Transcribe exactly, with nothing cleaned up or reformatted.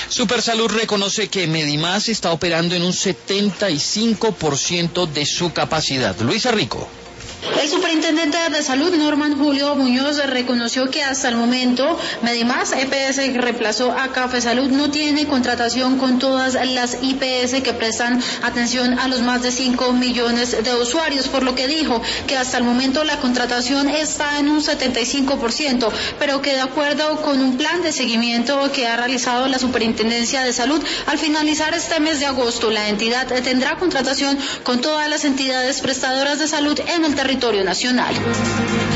Supersalud reconoce que Medimás está operando en un setenta y cinco por ciento de su capacidad. Luisa Rico. El superintendente de salud, Norman Julio Muñoz, reconoció que hasta el momento Medimás E P S, que reemplazó a Cafesalud, no tiene contratación con todas las I P S que prestan atención a los más de cinco millones de usuarios, por lo que dijo que hasta el momento la contratación está en un setenta y cinco por ciento, pero que de acuerdo con un plan de seguimiento que ha realizado la Superintendencia de Salud, al finalizar este mes de agosto, la entidad tendrá contratación con todas las entidades prestadoras de salud en el territorio nacional.